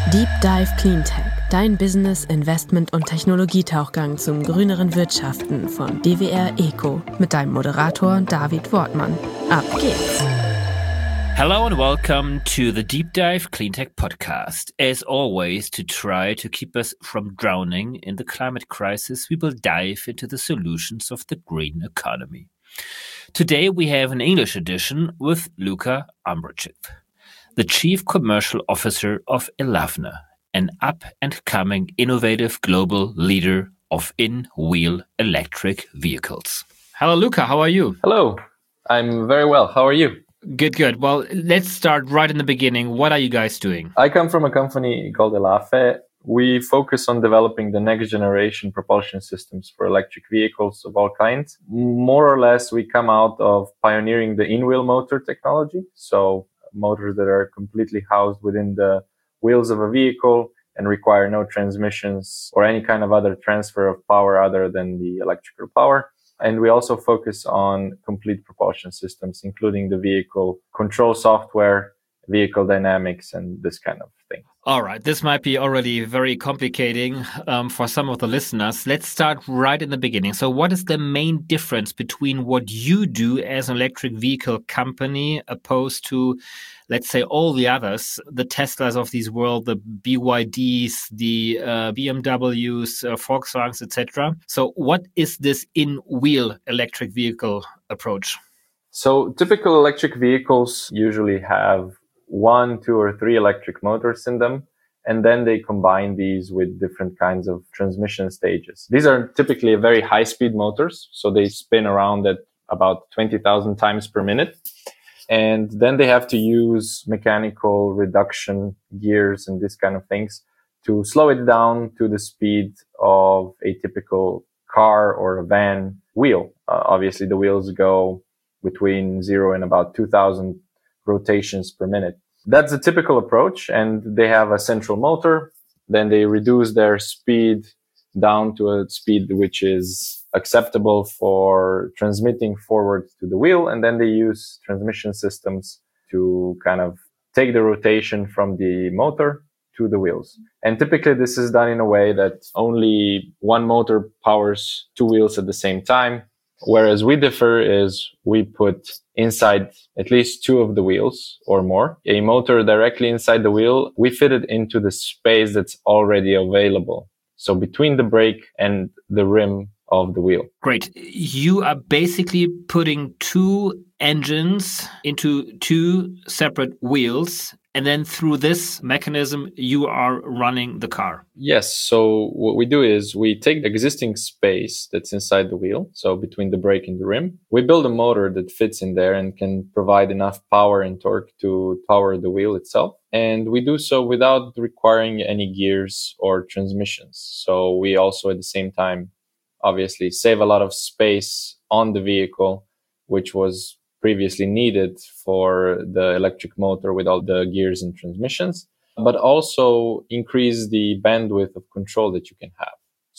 Deep Dive Cleantech, dein Business-, Investment- und Technologietauchgang zum grüneren Wirtschaften von DWR Eco mit deinem Moderator David Wortmann. Ab geht's! Hello and welcome to the Deep Dive Cleantech podcast. As always, to try to keep us from drowning in the climate crisis, we will dive into the solutions of the green economy. Today we have an English edition with Luka Ambrachev, the Chief Commercial Officer of Elavna, an up-and-coming innovative global leader of in-wheel electric vehicles. Hello, Luka. How are you? Hello. I'm very well. How are you? Good. Well, let's start right in the beginning. What are you guys doing? I come from a company called Elafe. We focus on developing the next generation propulsion systems for electric vehicles of all kinds. More or less, we come out of pioneering the in-wheel motor technology. So motors that are completely housed within the wheels of a vehicle and require no transmissions or any kind of other transfer of power other than the electrical power. And we also focus on complete propulsion systems, including the vehicle control software, vehicle dynamics, and this kind of thing. All right. This might be already very complicating for some of the listeners. Let's start right in the beginning. So what is the main difference between what you do as an electric vehicle company opposed to, let's say, all the others, the Teslas of this world, the BYDs, the BMWs, Volkswagens, etc.? So what is this in-wheel electric vehicle approach? So typical electric vehicles usually have 1, 2, or 3 electric motors in them. And then they combine these with different kinds of transmission stages. These are typically very high-speed motors. So they spin around at about 20,000 times per minute. And then they have to use mechanical reduction gears and this kind of things to slow it down to the speed of a typical car or a van wheel. Obviously, the wheels go between 0 and about 2,000 rotations per minute. That's a typical approach, and they have a central motor. Then they reduce their speed down to a speed which is acceptable for transmitting forward to the wheel. And then they use transmission systems to kind of take the rotation from the motor to the wheels. And typically this is done in a way that only one motor powers 2 wheels at the same time. Whereas we differ is we put inside at least 2 of the wheels or more, a motor directly inside the wheel. We fit it into the space that's already available. So between the brake and the rim of the wheel. Great. You are basically putting 2 engines into 2 separate wheels. And then through this mechanism, you are running the car. Yes. So what we do is we take the existing space that's inside the wheel, so between the brake and the rim. We build a motor that fits in there and can provide enough power and torque to power the wheel itself. And we do so without requiring any gears or transmissions. So we also at the same time, obviously, save a lot of space on the vehicle, which was previously needed for the electric motor with all the gears and transmissions, but also increase the bandwidth of control that you can have.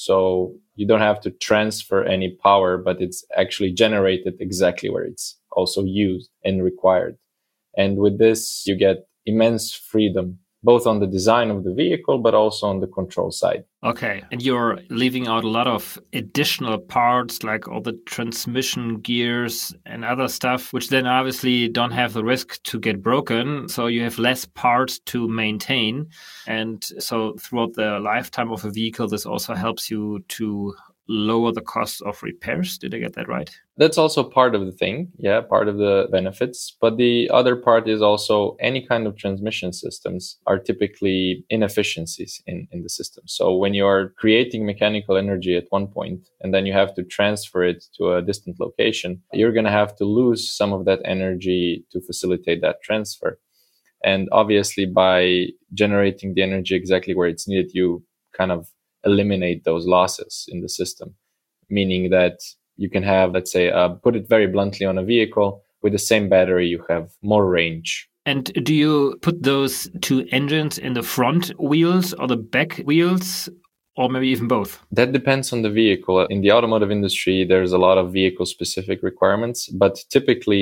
So you don't have to transfer any power, but it's actually generated exactly where it's also used and required. And with this, you get immense freedom, both on the design of the vehicle, but also on the control side. Okay. And you're leaving out a lot of additional parts, like all the transmission gears and other stuff, which then obviously don't have the risk to get broken. So you have less parts to maintain. And so throughout the lifetime of a vehicle, this also helps you to lower the cost of repairs. Did I get that right? That's also part of the thing. Yeah, part of the benefits. But the other part is also any kind of transmission systems are typically inefficiencies in the system. So when you are creating mechanical energy at one point and then you have to transfer it to a distant location, you're going to have to lose some of that energy to facilitate that transfer. And obviously by generating the energy exactly where it's needed, you kind of eliminate those losses in the system, meaning that you can have, let's say, put it very bluntly, on a vehicle with the same battery, you have more range. And do you put those 2 engines in the front wheels or the back wheels? or maybe even both? That depends on the vehicle. In the automotive industry, there's a lot of vehicle-specific requirements, but typically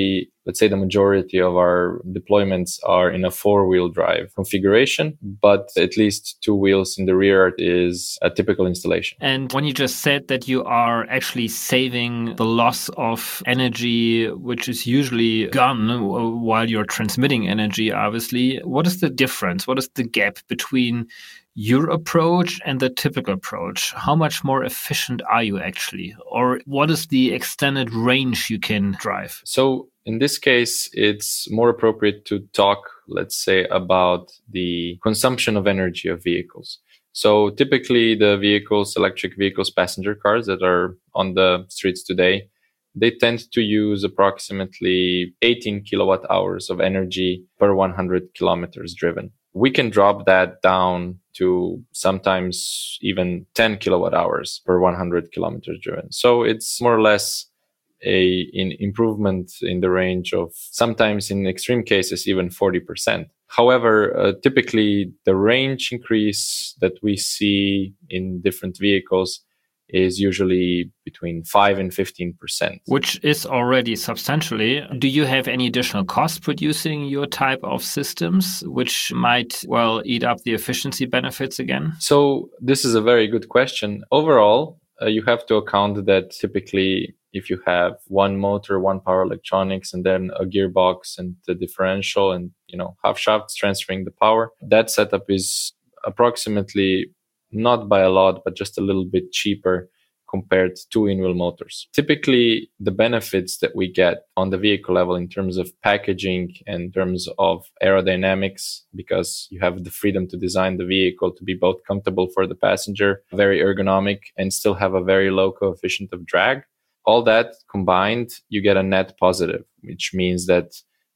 let's say the majority of our deployments are in a 4-wheel drive configuration, but at least 2 wheels in the rear is a typical installation. And when you just said that you are actually saving the loss of energy, which is usually gone while you're transmitting energy, obviously, what is the difference? What is the gap between your approach and the typical approach? How much more efficient are you actually? Or what is the extended range you can drive? So in this case, it's more appropriate to talk, let's say, about the consumption of energy of vehicles. So typically the vehicles, electric vehicles, passenger cars that are on the streets today, they tend to use approximately 18 kilowatt hours of energy per 100 kilometers driven. We can drop that down to sometimes even 10 kilowatt hours per 100 kilometers driven. So it's more or less an improvement in the range of sometimes in extreme cases, even 40%. However, typically the range increase that we see in different vehicles is usually between 5 and 15%. Which is already substantially. Do you have any additional cost producing your type of systems, which might, eat up the efficiency benefits again? So this is a very good question. Overall, you have to account that typically if you have one motor, one power electronics, and then a gearbox and the differential and, half shafts transferring the power, that setup is approximately, not by a lot, but just a little bit cheaper compared to in-wheel motors. Typically, the benefits that we get on the vehicle level in terms of packaging and in terms of aerodynamics, because you have the freedom to design the vehicle to be both comfortable for the passenger, very ergonomic, and still have a very low coefficient of drag. All that combined, you get a net positive, which means that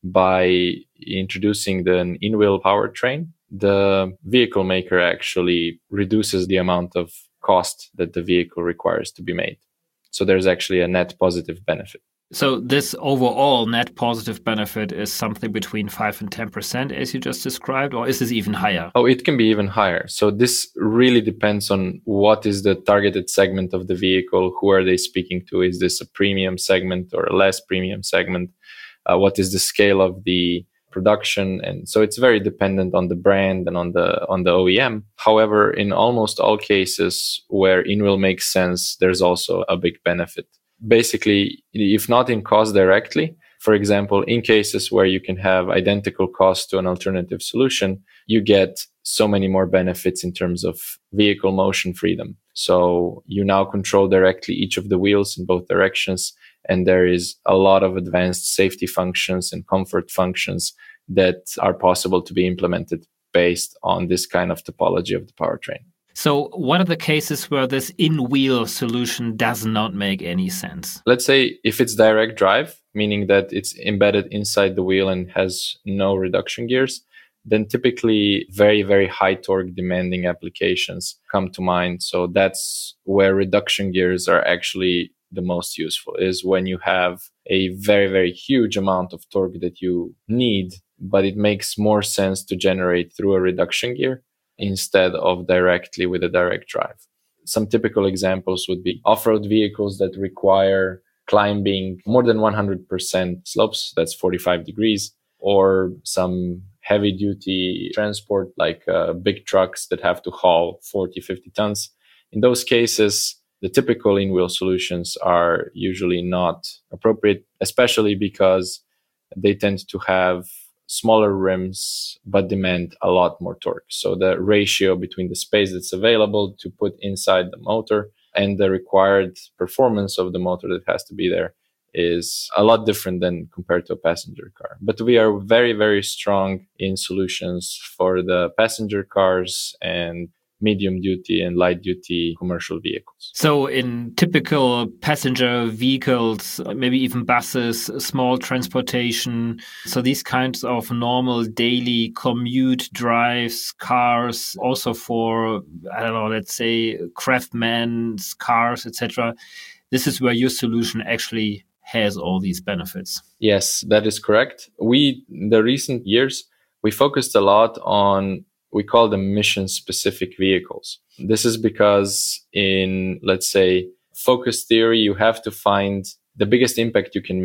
by introducing the in-wheel powertrain, the vehicle maker actually reduces the amount of cost that the vehicle requires to be made. So there's actually a net positive benefit. So this overall net positive benefit is something between 5 and 10%, as you just described, or is this even higher? Oh, it can be even higher. So this really depends on what is the targeted segment of the vehicle. Who are they speaking to? Is this a premium segment or a less premium segment? What is the scale of the production? And so it's very dependent on the brand and on the OEM. However, in almost all cases where in-wheel makes sense, there's also a big benefit. Basically, if not in cost directly, for example, in cases where you can have identical cost to an alternative solution, you get so many more benefits in terms of vehicle motion freedom. So you now control directly each of the wheels in both directions. And there is a lot of advanced safety functions and comfort functions that are possible to be implemented based on this kind of topology of the powertrain. So what are the cases where this in-wheel solution does not make any sense? Let's say if it's direct drive, meaning that it's embedded inside the wheel and has no reduction gears, then typically very, very high torque demanding applications come to mind. So that's where reduction gears are actually the most useful, is when you have a very, very huge amount of torque that you need, but it makes more sense to generate through a reduction gear instead of directly with a direct drive. Some typical examples would be off-road vehicles that require climbing more than 100% slopes, that's 45 degrees, or some heavy duty transport like big trucks that have to haul 40, 50 tons. In those cases, the typical in-wheel solutions are usually not appropriate, especially because they tend to have smaller rims, but demand a lot more torque. So the ratio between the space that's available to put inside the motor and the required performance of the motor that has to be there is a lot different than compared to a passenger car. But we are very, very strong in solutions for the passenger cars and medium duty and light duty commercial vehicles. So in typical passenger vehicles, maybe even buses, small transportation, so these kinds of normal daily commute drives, cars, also for, let's say craftsmen's cars, etc. This is where your solution actually has all these benefits. Yes, that is correct. In the recent years, we focused a lot on, we call them mission-specific vehicles. This is because in, let's say, focus theory, you have to find the biggest impact you can make.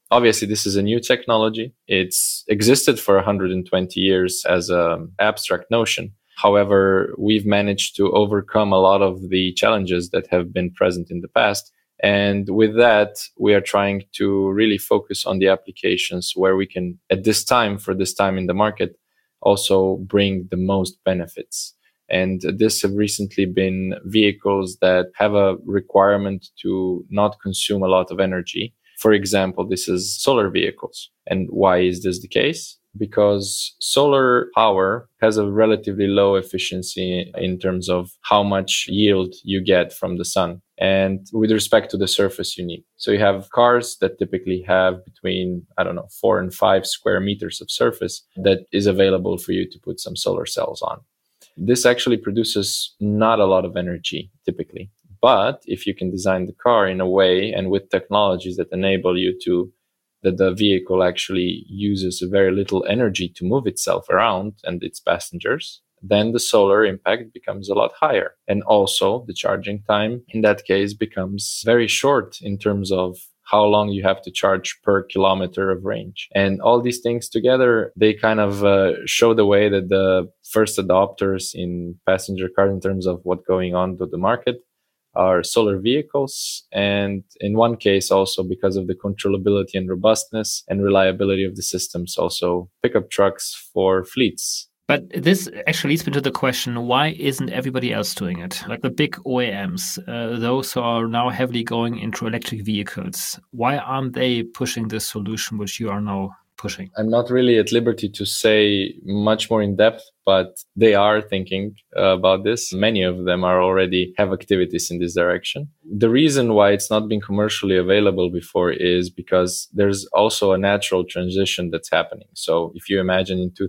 Obviously, this is a new technology. It's existed for 120 years as an abstract notion. However, we've managed to overcome a lot of the challenges that have been present in the past. And with that, we are trying to really focus on the applications where we can, for this time in the market, also bring the most benefits. And this have recently been vehicles that have a requirement to not consume a lot of energy. For example, this is solar vehicles. And why is this the case? Because solar power has a relatively low efficiency in terms of how much yield you get from the sun and with respect to the surface you need. So you have cars that typically have between, 4 and 5 square meters of surface that is available for you to put some solar cells on. This actually produces not a lot of energy typically. But if you can design the car in a way and with technologies that enable you that the vehicle actually uses very little energy to move itself around and its passengers, then the solar impact becomes a lot higher. And also the charging time in that case becomes very short in terms of how long you have to charge per kilometer of range. And all these things together, they kind of show the way that the first adopters in passenger cars in terms of what's going on to the market are solar vehicles. And in one case, also because of the controllability and robustness and reliability of the systems, also pickup trucks for fleets. But this actually leads me to the question, why isn't everybody else doing it? Like the big OEMs, those who are now heavily going into electric vehicles, why aren't they pushing this solution which you are now pushing? I'm not really at liberty to say much more in depth, but they are thinking about this. Many of them are already have activities in this direction. The reason why it's not been commercially available before is because there's also a natural transition that's happening. So if you imagine in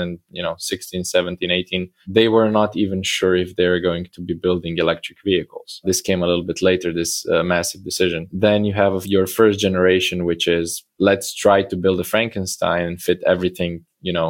2016, 17, 18, they were not even sure if they're going to be building electric vehicles. This came a little bit later, this massive decision. Then you have your first generation, which is let's try to build a Frankenstein and fit everything,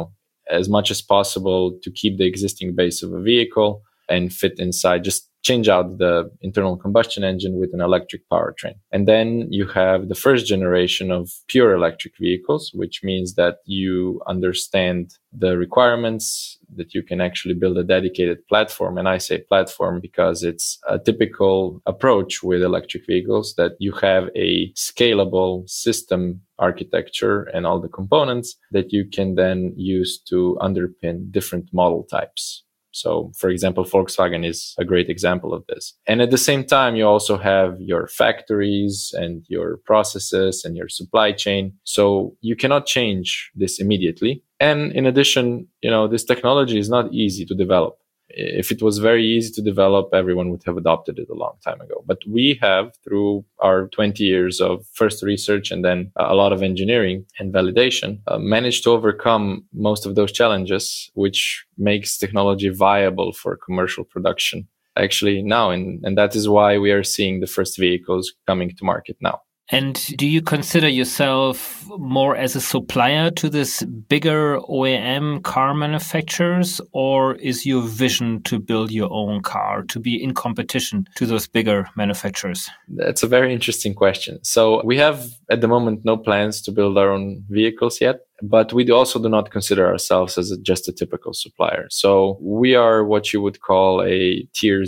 as much as possible to keep the existing base of a vehicle and fit inside, just change out the internal combustion engine with an electric powertrain. And then you have the first generation of pure electric vehicles, which means that you understand the requirements, that you can actually build a dedicated platform. And I say platform because it's a typical approach with electric vehicles, that you have a scalable system architecture and all the components that you can then use to underpin different model types. So, for example, Volkswagen is a great example of this. And at the same time, you also have your factories and your processes and your supply chain. So you cannot change this immediately. And in addition, this technology is not easy to develop. If it was very easy to develop, everyone would have adopted it a long time ago. But we have, through our 20 years of first research and then a lot of engineering and validation, managed to overcome most of those challenges, which makes technology viable for commercial production actually now. And that is why we are seeing the first vehicles coming to market now. And do you consider yourself more as a supplier to this bigger OEM car manufacturers, or is your vision to build your own car, to be in competition to those bigger manufacturers? That's a very interesting question. So we have at the moment no plans to build our own vehicles yet, but we also do not consider ourselves as just a typical supplier. So we are what you would call a tier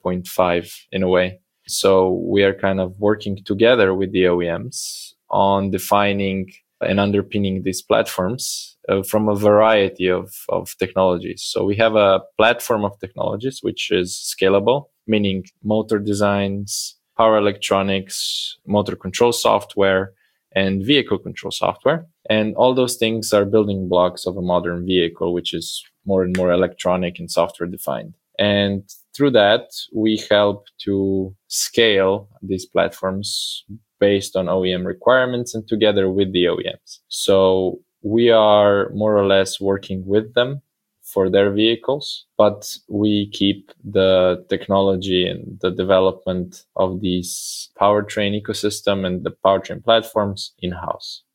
0.5 in a way. So we are kind of working together with the OEMs on defining and underpinning these platforms from a variety of technologies. So we have a platform of technologies which is scalable, meaning motor designs, power electronics, motor control software, and vehicle control software. And all those things are building blocks of a modern vehicle, which is more and more electronic and software defined. And through that, we help to scale these platforms based on OEM requirements and together with the OEMs. So we are more or less working with them for their vehicles, but we keep the technology and the development of these powertrain ecosystem and the powertrain platforms in-house.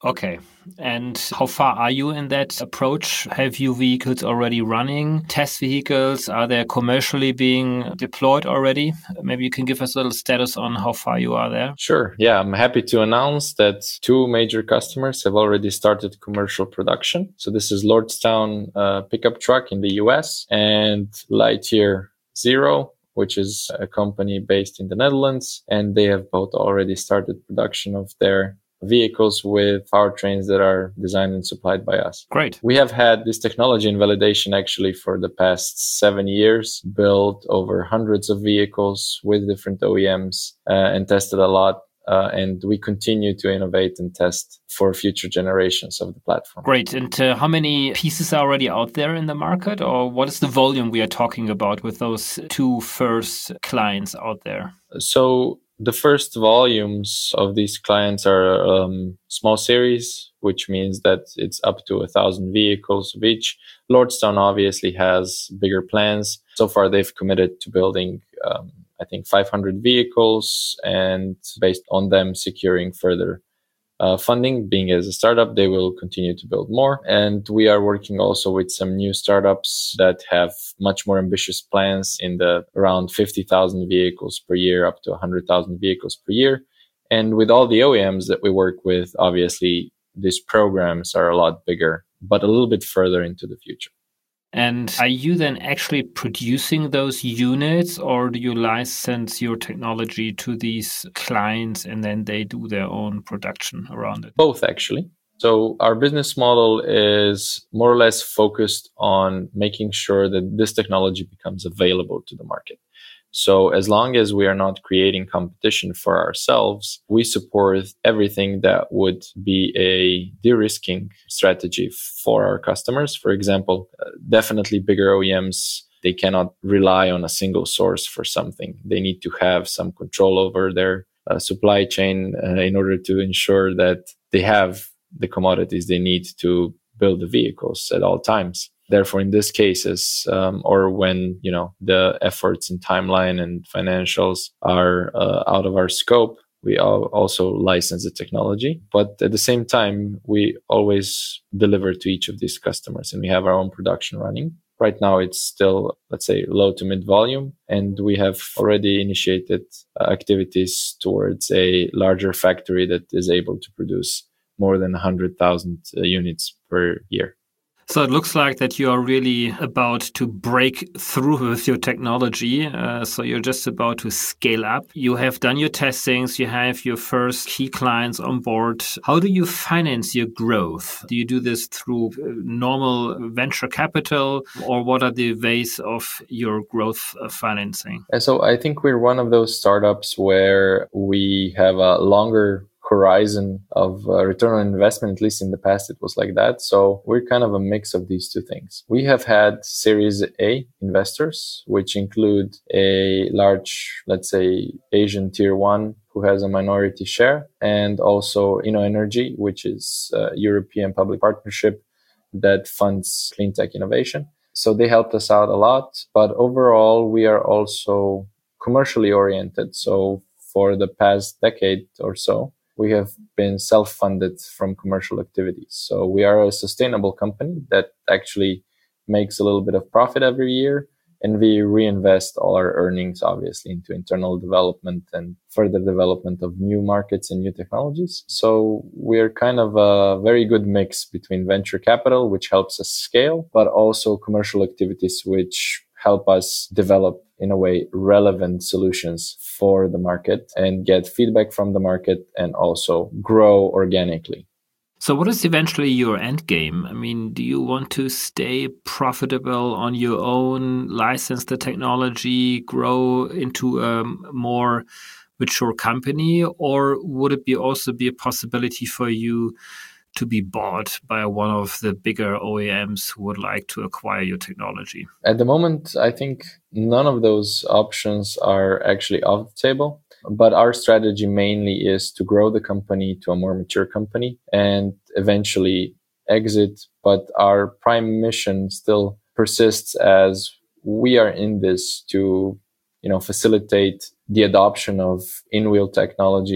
Okay. And how far are you in that approach? Have you vehicles already running? Test vehicles? Are they commercially being deployed already? Maybe you can give us a little status on how far you are there. Sure. Yeah, I'm happy to announce that 2 major customers have already started commercial production. So this is Lordstown pickup truck in the US and Lightyear Zero, which is a company based in the Netherlands. And they have both already started production of their vehicles with powertrains that are designed and supplied by us. Great. We have had this technology in validation actually for the past 7 years, built over hundreds of vehicles with different OEMs and tested a lot. And we continue to innovate and test for future generations of the platform. Great. And how many pieces are already out there in the market? Or what is the volume we are talking about with those 2 first clients out there? So the first volumes of these clients are small series, which means that it's up to 1,000 vehicles of each. Lordstown obviously has bigger plans. So far, they've committed to building, I think, 500 vehicles, and based on them securing further funding. Being as a startup, they will continue to build more. And we are working also with some new startups that have much more ambitious plans in the around 50,000 vehicles per year, up to 100,000 vehicles per year. And with all the OEMs that we work with, obviously, these programs are a lot bigger, but a little bit further into the future. And are you then actually producing those units, or do you license your technology to these clients and then they do their own production around it? Both, actually. So our business model is more or less focused on making sure that this technology becomes available to the market. So as long as we are not creating competition for ourselves, we support everything that would be a de-risking strategy for our customers. For example, definitely bigger OEMs, they cannot rely on a single source for something. They need to have some control over their supply chain in order to ensure that they have the commodities they need to build the vehicles at all times. Therefore, in these cases, or when the efforts and timeline and financials are out of our scope, we also license the technology. But at the same time, we always deliver to each of these customers, and we have our own production running. Right now, it's still, let's say, low to mid volume, and we have already initiated activities towards a larger factory that is able to produce more than 100,000 units per year. So it looks like that you are really about to break through with your technology. So you're just about to scale up. You have done your testings. You have your first key clients on board. How do you finance your growth? Do you do this through normal venture capital, or what are the ways of your growth financing? And so I think we're one of those startups where we have a longer horizon of return on investment. At least in the past, it was like that. So we're kind of a mix of these two things. We have had Series A investors, which include a large, let's say, Asian tier one who has a minority share, and also InnoEnergy, which is a European public partnership that funds clean tech innovation. So they helped us out a lot. But overall, we are also commercially oriented. So for the past decade or so, we have been self-funded from commercial activities. So we are a sustainable company that actually makes a little bit of profit every year, and we reinvest all our earnings, obviously, into internal development and further development of new markets and new technologies. So we're kind of a very good mix between venture capital, which helps us scale, but also commercial activities, which help us develop, in a way, relevant solutions for the market and get feedback from the market and also grow organically. So what is eventually your end game? I mean, do you want to stay profitable on your own, license the technology, grow into a more mature company, or would it also be a possibility for you to be bought by one of the bigger OEMs who would like to acquire your technology? At the moment, I think none of those options are actually off the table. But our strategy mainly is to grow the company to a more mature company and eventually exit. But our prime mission still persists, as we are in this to, facilitate the adoption of in-wheel technology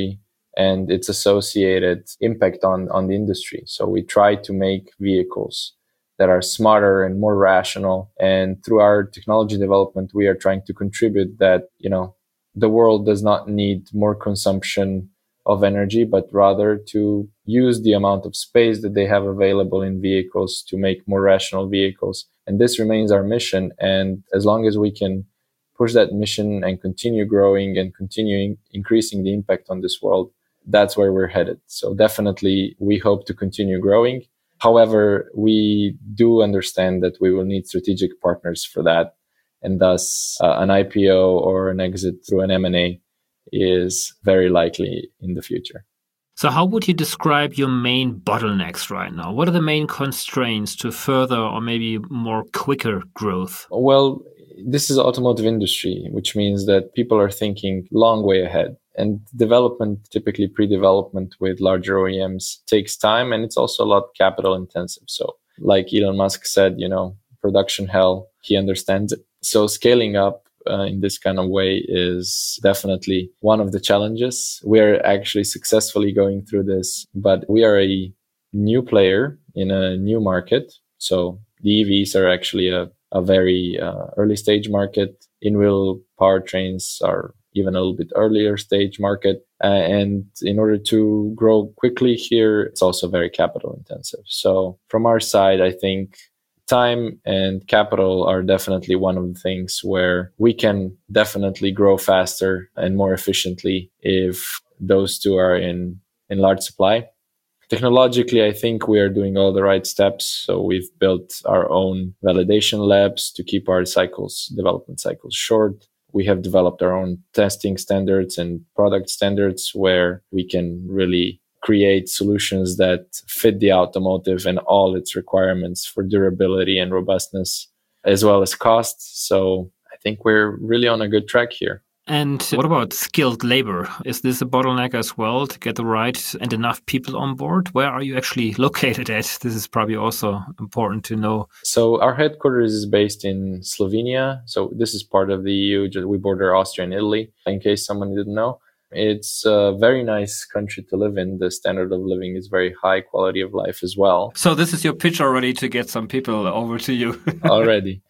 and its associated impact on the industry. So we try to make vehicles that are smarter and more rational. And through our technology development, we are trying to contribute that, the world does not need more consumption of energy, but rather to use the amount of space that they have available in vehicles to make more rational vehicles. And this remains our mission. And as long as we can push that mission and continue growing and continuing increasing the impact on this world, that's where we're headed. So definitely we hope to continue growing. However, we do understand that we will need strategic partners for that. And thus an IPO or an exit through an M&A is very likely in the future. So how would you describe your main bottlenecks right now? What are the main constraints to further or maybe more quicker growth? Well, this is automotive industry, which means that people are thinking long way ahead. And development, typically pre-development with larger OEMs, takes time, and it's also a lot capital intensive. So like Elon Musk said, production hell, he understands it. So scaling up in this kind of way is definitely one of the challenges. We're actually successfully going through this, but we are a new player in a new market. So the EVs are actually a very early stage market. In-wheel powertrains are even a little bit earlier stage market. And in order to grow quickly here, it's also very capital intensive. So from our side, I think time and capital are definitely one of the things where we can definitely grow faster and more efficiently if those two are in large supply. Technologically, I think we are doing all the right steps. So we've built our own validation labs to keep our development cycles short. We have developed our own testing standards and product standards where we can really create solutions that fit the automotive and all its requirements for durability and robustness, as well as cost. So I think we're really on a good track here. And what about skilled labor? Is this a bottleneck as well to get the right and enough people on board? Where are you actually located at? This is probably also important to know. So our headquarters is based in Slovenia. So this is part of the EU. We border Austria and Italy, in case someone didn't know. It's a very nice country to live in. The standard of living is very high, quality of life as well. So this is your pitch already to get some people over to you. already.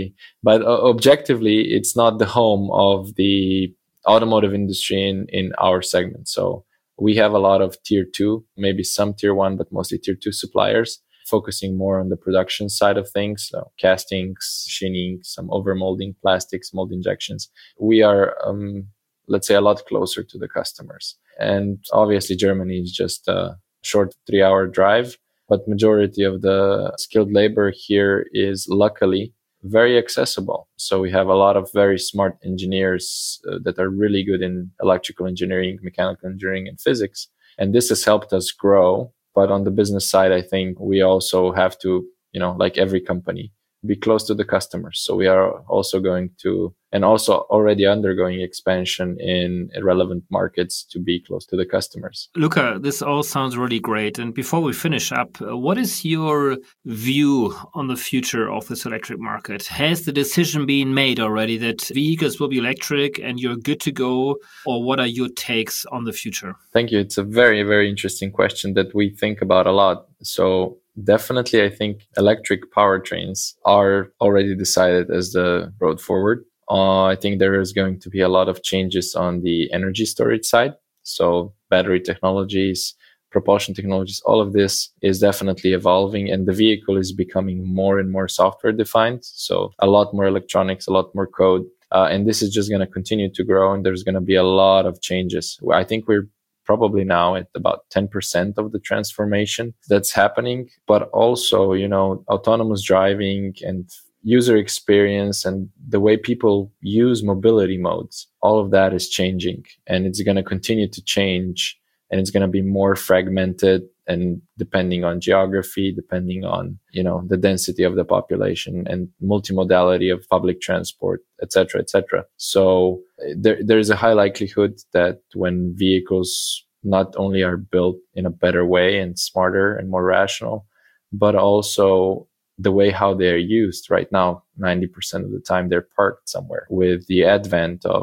But objectively, it's not the home of the automotive industry in our segment. So we have a lot of tier 2, maybe some tier 1, but mostly tier 2 suppliers, focusing more on the production side of things. So castings, machining, some overmolding, plastics, mold injections. We are let's say, a lot closer to the customers. And obviously, Germany is just a short 3-hour drive, but majority of the skilled labor here is luckily very accessible. So we have a lot of very smart engineers that are really good in electrical engineering, mechanical engineering, and physics. And this has helped us grow. But on the business side, I think we also have to, like every company, be close to the customers. So we are also going to, and also already undergoing expansion in relevant markets to be close to the customers. Luca, this all sounds really great. And before we finish up, what is your view on the future of this electric market? Has the decision been made already that vehicles will be electric and you're good to go? Or what are your takes on the future? Thank you. It's a very, very interesting question that we think about a lot. So definitely, I think electric powertrains are already decided as the road forward. I think there is going to be a lot of changes on the energy storage side. So battery technologies, propulsion technologies, all of this is definitely evolving, and the vehicle is becoming more and more software defined. So a lot more electronics, a lot more code. And this is just going to continue to grow, and there's going to be a lot of changes. I think we're probably now at about 10% of the transformation that's happening, but also, autonomous driving and user experience and the way people use mobility modes, all of that is changing, and it's going to continue to change, and it's going to be more fragmented, and depending on geography, depending on, the density of the population and multimodality of public transport, et cetera, et cetera. So there is a high likelihood that when vehicles not only are built in a better way and smarter and more rational, but also the way how they're used right now, 90% of the time they're parked somewhere. With the advent of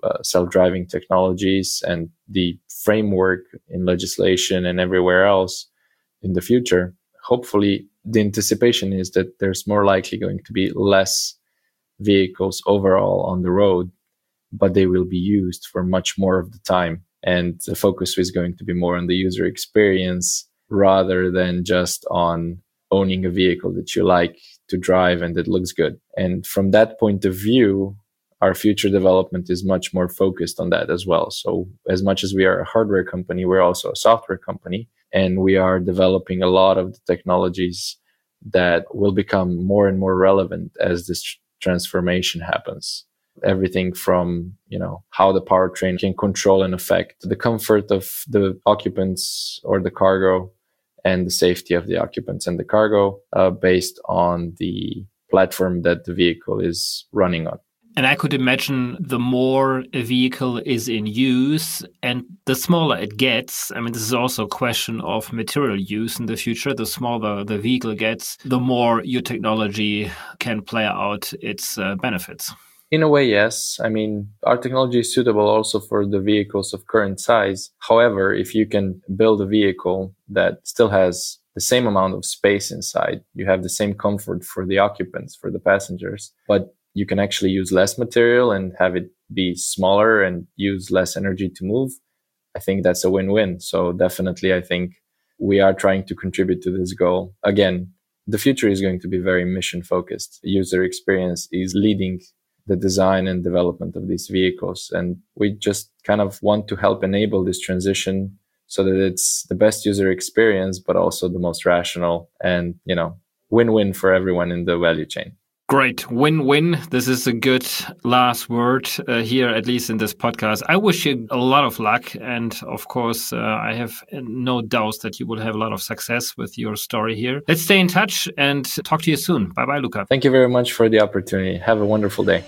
self-driving technologies and the framework in legislation and everywhere else in the future, hopefully the anticipation is that there's more likely going to be less vehicles overall on the road, but they will be used for much more of the time. And the focus is going to be more on the user experience rather than just on owning a vehicle that you like to drive and that looks good. And from that point of view, our future development is much more focused on that as well. So as much as we are a hardware company, we're also a software company, and we are developing a lot of the technologies that will become more and more relevant as this transformation happens. Everything from, how the powertrain can control and affect the comfort of the occupants or the cargo and the safety of the occupants and the cargo based on the platform that the vehicle is running on. And I could imagine the more a vehicle is in use and the smaller it gets. I mean, this is also a question of material use in the future. The smaller the vehicle gets, the more your technology can play out its benefits. In a way, yes. I mean, our technology is suitable also for the vehicles of current size. However, if you can build a vehicle that still has the same amount of space inside, you have the same comfort for the occupants, for the passengers, but you can actually use less material and have it be smaller and use less energy to move, I think that's a win-win. So definitely, I think we are trying to contribute to this goal. Again, the future is going to be very mission-focused. User experience is leading the design and development of these vehicles. And we just kind of want to help enable this transition so that it's the best user experience, but also the most rational and, win-win for everyone in the value chain. Great. Win-win. This is a good last word here, at least in this podcast. I wish you a lot of luck. And of course, I have no doubts that you will have a lot of success with your story here. Let's stay in touch and talk to you soon. Bye-bye, Luca. Thank you very much for the opportunity. Have a wonderful day.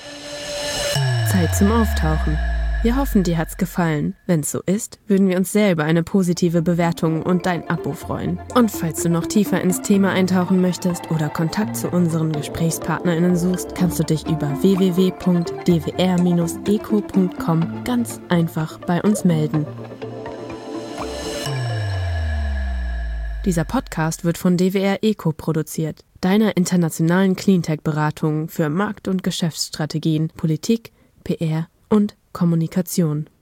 Zeit zum Auftauchen. Wir hoffen, dir hat's gefallen. Wenn's so ist, würden wir uns sehr über eine positive Bewertung und dein Abo freuen. Und falls du noch tiefer ins Thema eintauchen möchtest oder Kontakt zu unseren GesprächspartnerInnen suchst, kannst du dich über www.dwr-eco.com ganz einfach bei uns melden. Dieser Podcast wird von DWR Eco produziert, deiner internationalen Cleantech-Beratung für Markt- und Geschäftsstrategien, Politik, PR und Kommunikation.